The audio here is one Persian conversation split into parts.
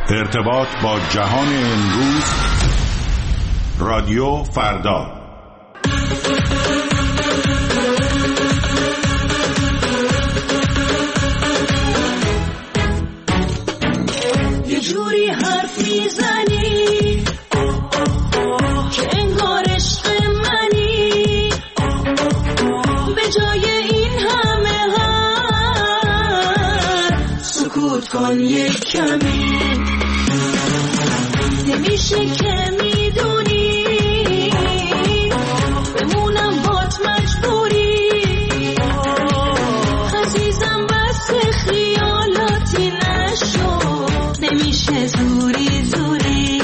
ارتباط با جهان امروز. رادیو فردا. یه جوری حرف میزنی که انگار عشق منی، به جای این همه حرف سکوت کن یک کمی. نمیشه که میدونی بمونم بات مجبوری، عزیزم بس خیالاتی نشو، نمیشه زوری زوری.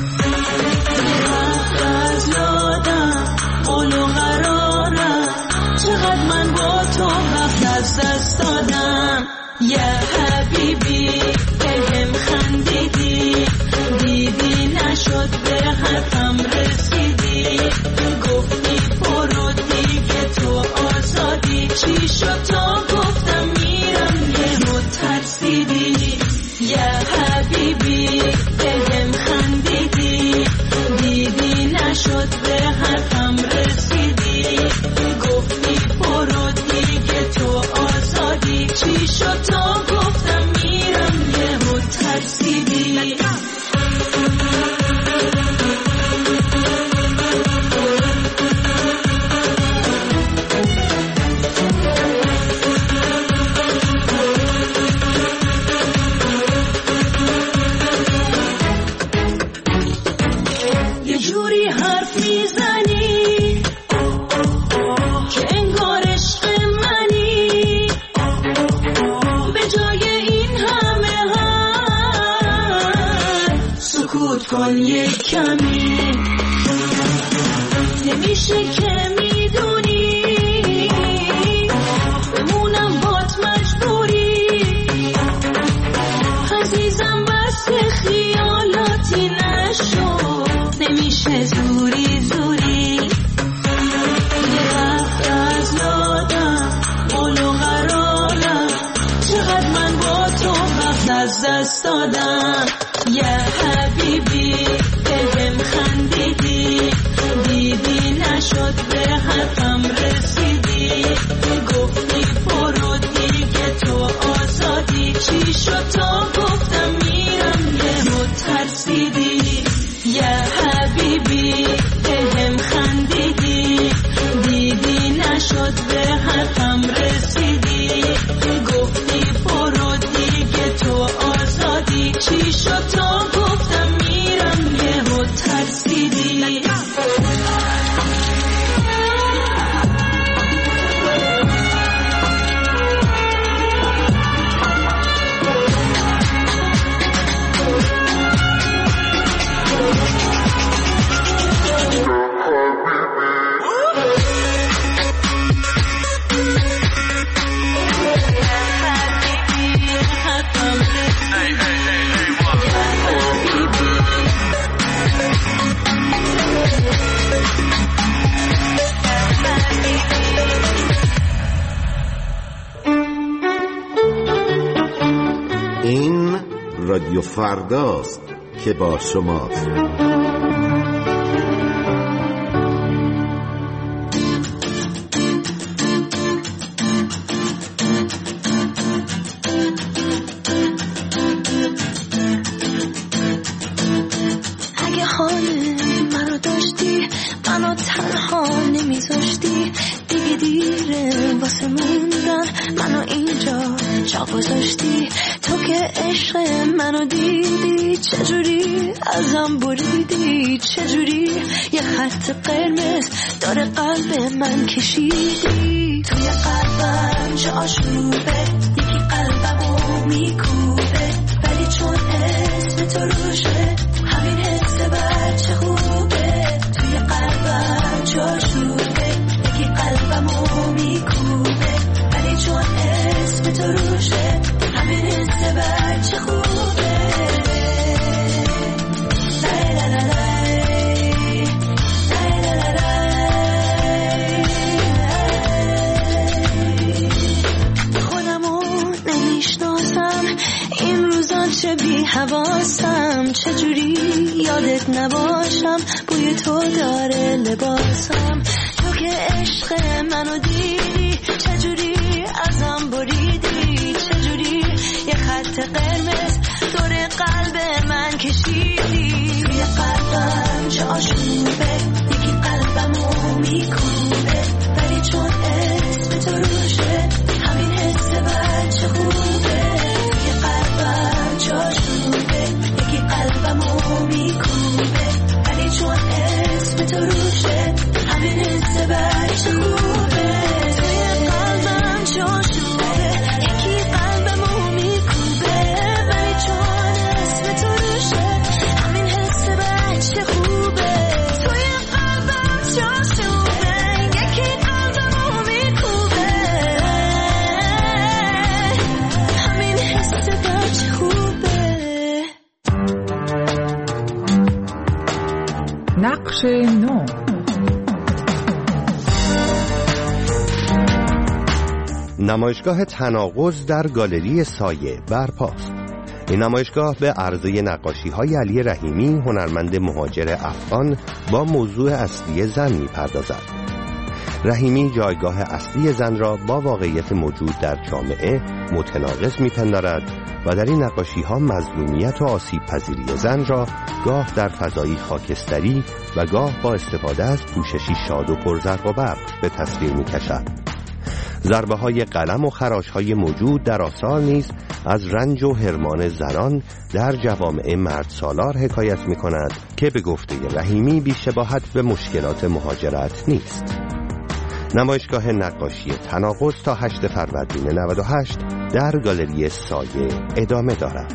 وقت از یادم قول و قرارم، چقدر من با تو وقت از دست دادم. یه حبیبی بهم خندیدی، دیدی نشد به حرفم رسیدی، گفتی برو دیگه تو آزادی، چی شد تا گفتم میرم یهو ترسیدی. یه حبیبی بهم خندیدی، دیدی نشد به حرفم رسیدی، گفتی برو دیگه تو آزادی، چی شد تا گفتم میرم یهو ترسیدی. کن یک کمی. نمیشه که میدونی بمونم بات مجبوری، عزیزم بس خیالاتی نشو، نمیشه زوری زوری. یه وقت از یادم قول و قرارم، چقدر من با تو وقت از دست دادم. یه حبیبی بهم خندیدی، دیدی نشد به حرفم رسیدی، گفتی برو دیگه تو آزادی، چی شد تا گفتم میرم یهو ترسیدی. یه حبیبی بهم خندیدی، دیدی نشد به حرفم رسیدی، گفتی برو دیگه تو آزادی، چی شد تا گفتم میرم یهو ترسیدی. این رادیو فرداست که با شماست. اگه حال منو داشتی، منو تنها نمیذاشتی، دیگه دیره واسه موندن، منو اینجا جا گذاشتی. تو که عشق منو دیدی، چجوری ازم بریدی، چجوری یه خط قرمز داره قلب من کشیدی. توی قلبم جا آشوبه، یکی قلبمو میکوبه، ولی چون اسم تو روشه همین حس بچه خوبه. توی قلبم جا آشوبه، یکی قلبمو میکوبه، ولی چون اسم تو روشه همین حس بچه خوبه. خودمو نمیشناسم، چه بی حواسم، چجوری یادت نباشم، بوی تو داره لباسم. تو که عشق منو دیدی، چجوری ازم بریدی، چجوری یه خط قرمز دور قلب من کشیدی. توی قلبم چه آشوبه، یکی قلبمو میکوبه، ولی چون اسم تو روشه همین حس بچه خوبه. توی قلبم چه آشوبه، یکی قلبمو میکوبه، ولی چون اسم تو روشه همین حس بچه خوبه. توی قلبم چه آشوبه، یکی قلبمو میکوبه، ولی چون اسم تو روشه همین حس بچه خوبه. توی قلبم چه آشوبه، یکی قلبمو میکوبه، همین حس بچه خوبه. نقش نو. نمایشگاه تناقض در گالری سایه برپاست. این نمایشگاه به عرضه نقاشی‌های علی رحیمی، هنرمند مهاجر افغان، با موضوع اصلی زن می‌پردازد. رحیمی جایگاه اصلی زن را با واقعیت موجود در جامعه متناقض می‌پندارد و در این نقاشی‌ها مظلومیت و آسیب پذیری زن را گاه در فضایی خاکستری و گاه با استفاده از پوششی شاد و پرزرق و برق به تصویر می‌کشد. ضربه‌های قلم و خراش‌های موجود در آثار نیز از رنج و حرمان زنان در جوامع مردسالار حکایت می‌کند که به گفته رحیمی بی‌شباهت به مشکلات مهاجرت نیست. نمایشگاه نقاشی تناقض تا 8 فروردین 98 در گالری سایه ادامه دارد.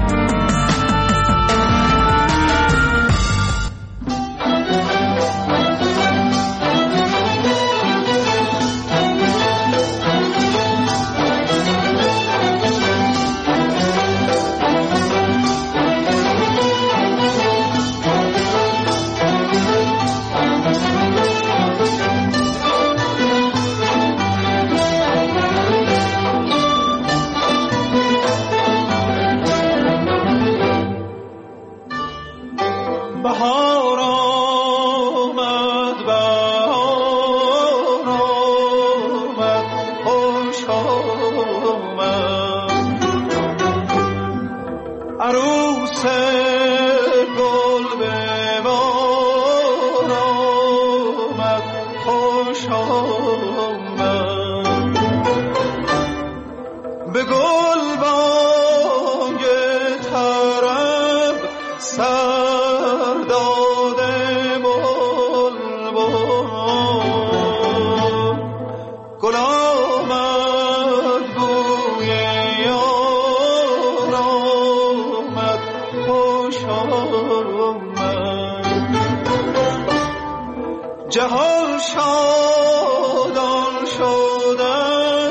جهان شادان شد از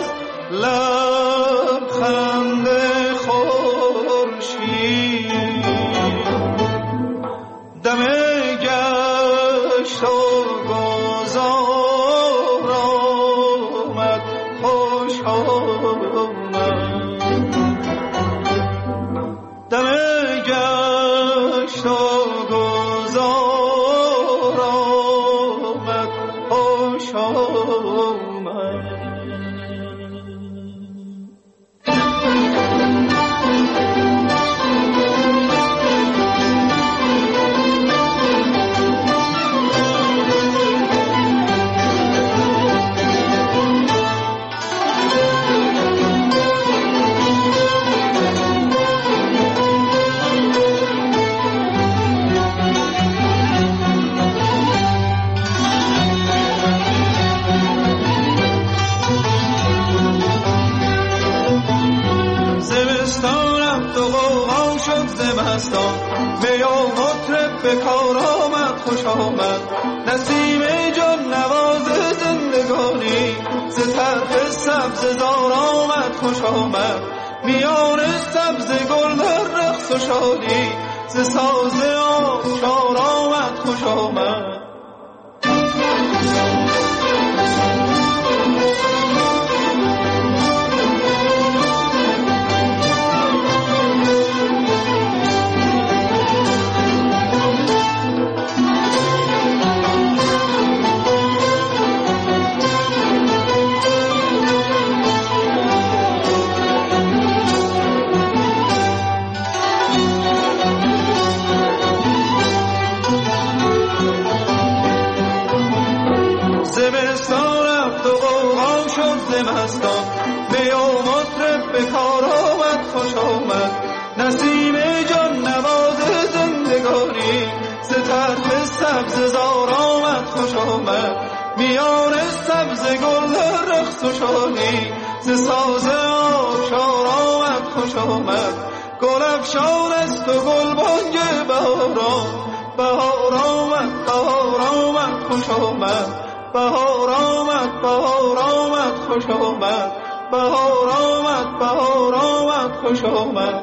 لبخند خورشید، دم گشت و گذار آمد خوش آمد، دم گشت و گذار آمد خوش آمد. به کار آمد خوش آمد، نسیم جان نواز زندگانی، ز طرف سبز زار آمد خوش آمد، میان سبز گل در رقص و شادی، ز ساز آشکار آمد خوش آمد. به کار آمد خوش آمد، نسیم جان نواز زندگانی، ز طرف سبز زار آمد خوش آمد، میان سبز گل رقص و شادی، ز ساز آبشار آمد خوش آمد، گل افشان است و گل بانگ بهاران، بهار آمد بهار آمد خوش آمد، بهار آمد بهار آمد خوش آمد، بهار آمد بهار آمد خوش آمد.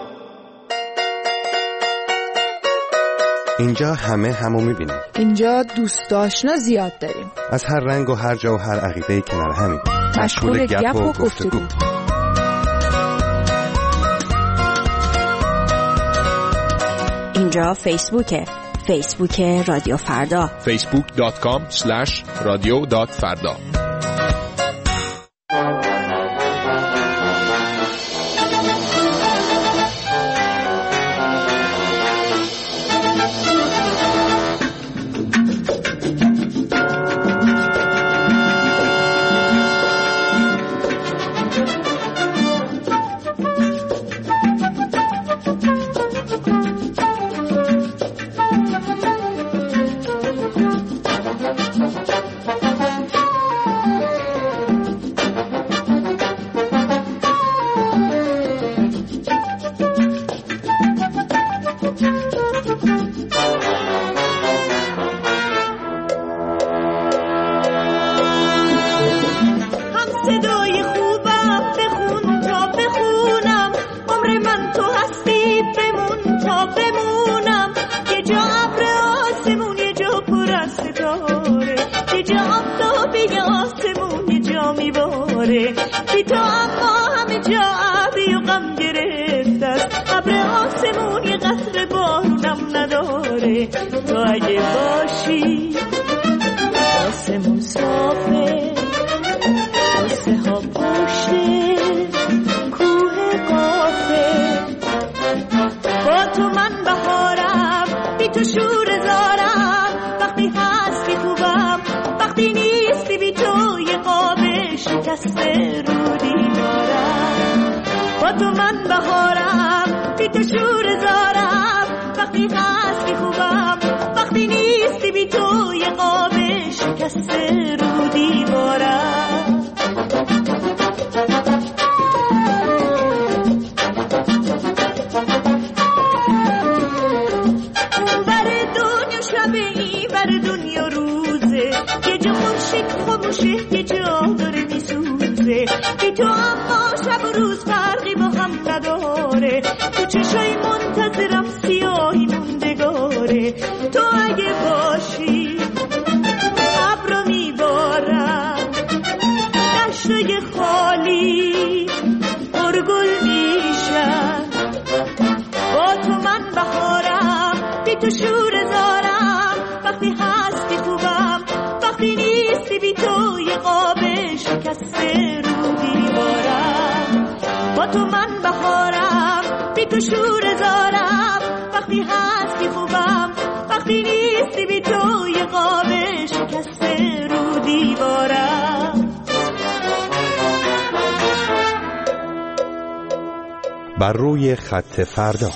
اینجا همو میبینیم. اینجا دوست آشنا زیاد داریم. از هر رنگ و هر جا و هر عقیده کنار همیم. مشغول گپ و گفتگو. اینجا فیسبوک رادیو فردا، facebook.com/radio.farda. تو اگه باشی آسمون صافه، قصه ها پشته کوه قافه، با تو من بهارم، بی تو شور زارم، وقتی هستی خوبم، وقتی نیستی بی تو یه قاب شکسته رو دیوارم، با تو من بهارم، بی تو شور زارم، وقتی هستی خوبم، وقتی نیستی بی تو یه قاب شکسته رو دیوارم. اون بر دنیا شبه، این بر دنیا روزه، یه جا خورشید خاموشه، یه جا داره میسوزه، بی تو اما شب و روز فرقی با هم نداره، تو چشای منتظرم سیاهی موندگاره، تو اگه باشی ابرو میبارم، دشتای خالی پرگل میشن، با تو من بهارم، بی تو شور زارم، وقتی هستی خوبم، وقتی نیستی بی تو یه قاب شکسته رو دیوارم، با تو من بهارم، بی تو شور زارم، وقتی هستی خوبم، وقتی نیستی بی تو یه قاب شکسته رو دیوارم. بر روی خط فردا.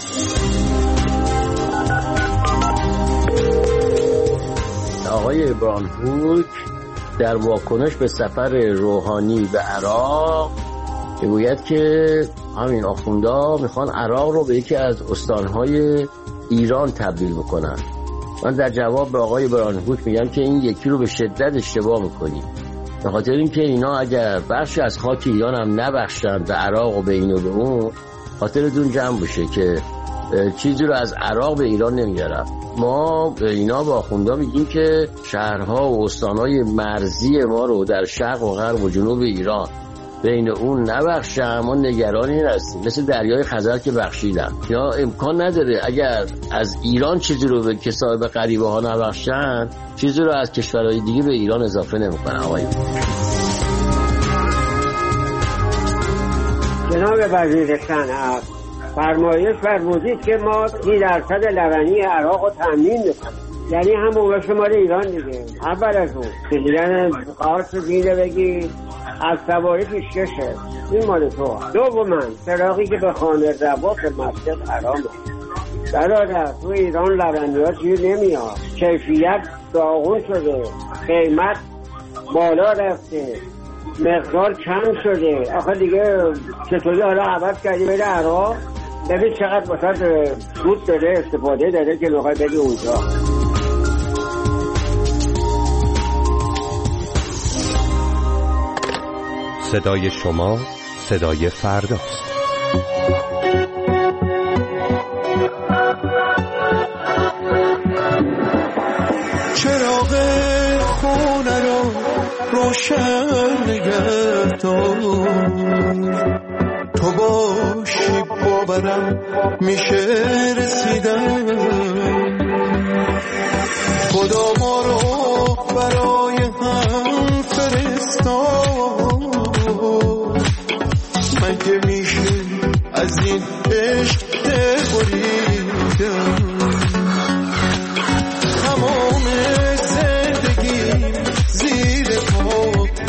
آقای برانهوک در واکنش به سفر روحانی به عراق میگوید که همین آخوندا میخوان عراق رو به یکی از استانهای ایران تبدیل بکنن. من در جواب به آقای برانهوک میگم که این یکی رو به شدت اشتباه میکنید، به خاطر اینکه اینا اگر بخشی از خاک ایران هم نبخشن به عراق و به این و به اون، خاطرتون جمع بشه که چیزی رو از عراق به ایران نمیارن. ما اینا با آخوندا میگیم که شهرها و استانهای مرزی ما رو در شرق و غرب و جنوب ایران بین اون نبخشن، ما نگران این هستیم، مثل دریای خزر که بخشیدن. یا امکان نداره اگر از ایران چیزی رو به کسای به غریبه ها نبخشن، چیزی رو از کشورهای دیگه به ایران اضافه نمیکنن. آقای جناب وزیر صنعت، فرمایش فرمودید که ما 30% لبنی عراق رو تامین میکنیم، یعنی هم موقع شمال ایران دیگه. اول از اون میگن قارچ دیده بگی از سواری پیشکشه، این مال تو. دوماً چراغی که به خانه رواق مسجد حرامه. برادر تو ایران لبنیات چیز نمیاد، کیفیت داغون شده، قیمت بالا رفته، مقدار کم شده. آخه دیگه چطوری حالا عوض کردی بره عراق؟ ببین چقدر واسه سود داره، استفاده داره که نخوای بدی اونجا. صدای شما صدای فرداست. چراغ خونه رو روشن نگه دار، تو باشی باورم میشه رسیدن. خدا ما رو برای هم فرستاد، مگه میشه از این عشق دل بریدن. تمام زندگی زیر پات،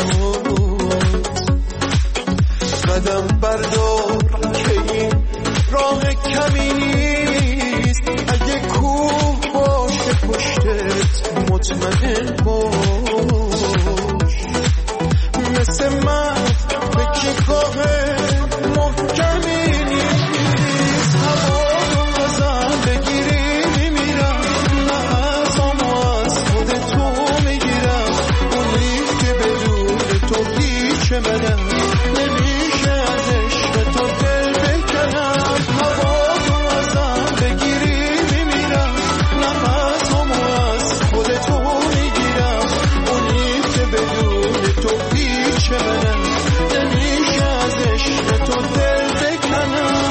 قدم بردار که این راه کمی نیست. اگه کوه باشه پشتت مطمئن باش، مثل من به کیفاه محکمی نیست. هوا رو ازم بگیری میمیرم، نفسامو از خود تو میگیرم. اونی که بدون تو هیچ منم، نمیشه از عشق تو دل بکنم. هوا رو ازم بگیری میمیرم، نفسامو از خود تو میگیرم. اونی که بدون تو هیچ منم، نمیشه از عشق تو دل بکنم.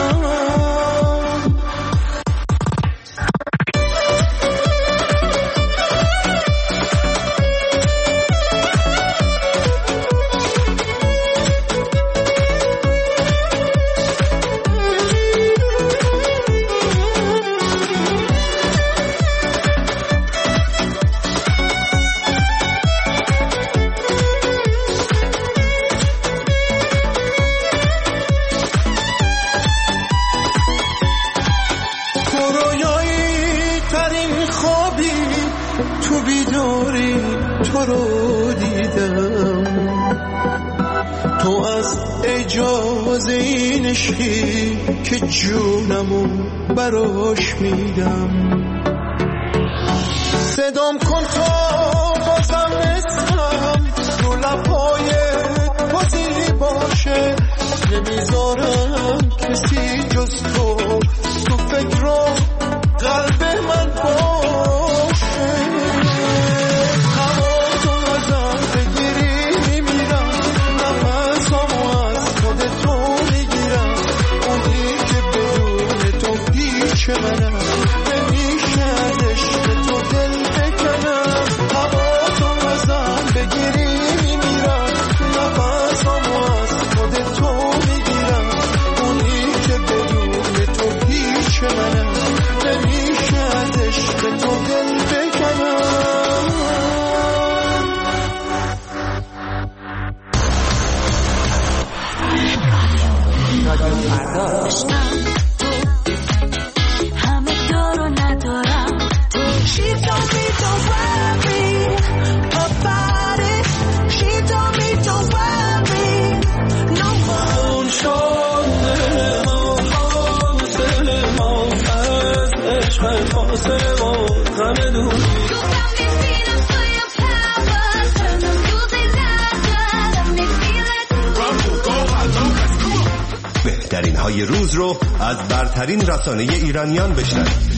رویایی ترین خوابی تو بیداری تو رو دیدم. تو از اجازه این عشقی که جونمو براش میدم. صدام کن تا بازم اسمم رو لبهای بازی باشه. نمیذارم کسی جز تو فکر و قلب من باشه. هوا تو ازم بگیری میمیرم، نفسامو از خود تو میگیرم. اونی که بدون تو هیچ منم، نمیشه از عشق تو دل بکنم. هوا تو ازم بگیری میمیرم، نفسامو از خود تو میگیرم. اونی که بدون تو هیچ منم، نمیشه از عشق تو دل بکنم. همه دارو ندارم تو. She told me don't worry about it. She told me don't worry no more. اون شده ما حاصل ما از عشق فاصله ما همه دور. بهترین های روز رو از برترین رسانه ایرانیان بشنوید.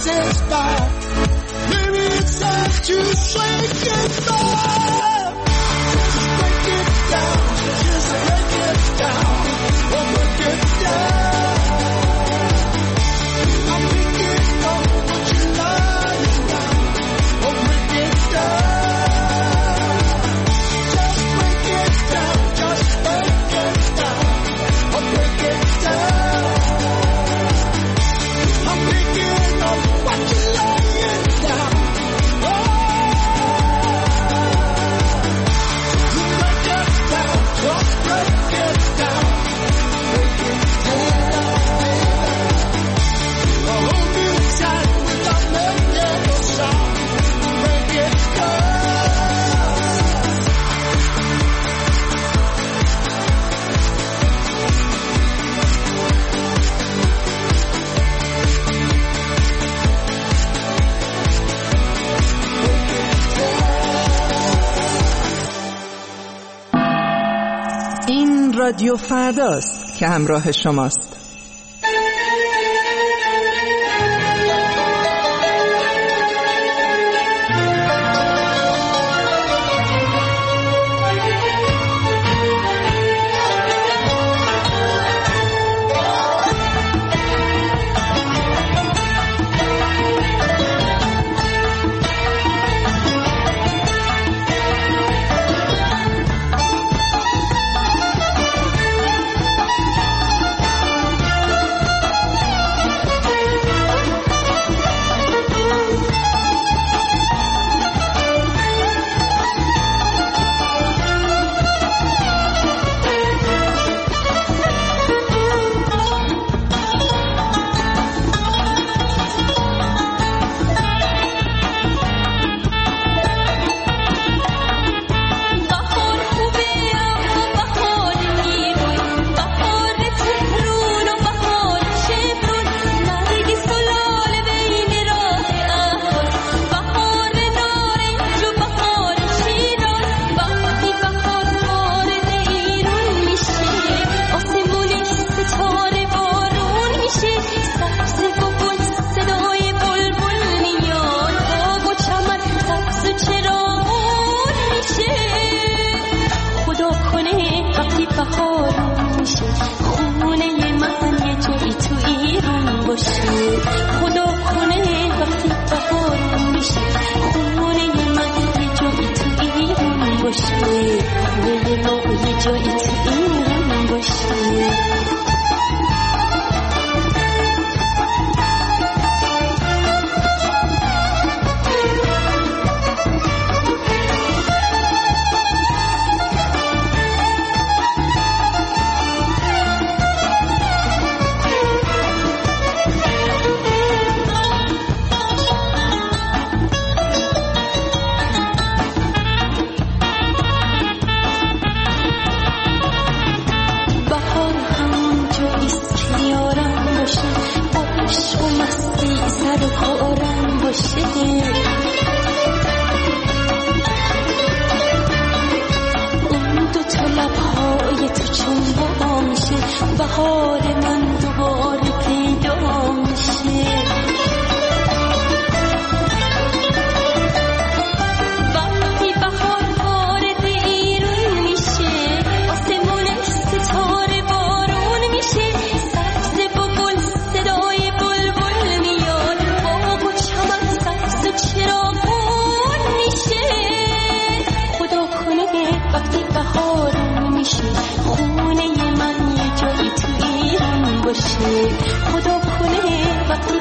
satisfied. Maybe it's time to shake it off. Just break it down, just break it down, oh break it down. I'm picking up what you're lying down, oh break it down. Just break it down, just break it down, oh break it down. I'm picking up what you're lying down, oh. Break it down, just break it down, break it down. I'll hold you tight without letting you sound, break it down. این رادیو فرداست که همراه شماست. خدا کنه وقتی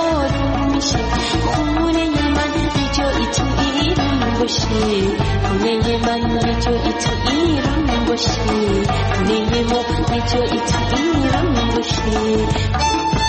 بهار میشه خونه من یه جایی تو ایران باشه خونه من یه جایی تو ایران باشه خونه ما یه جایی تو ایران باشه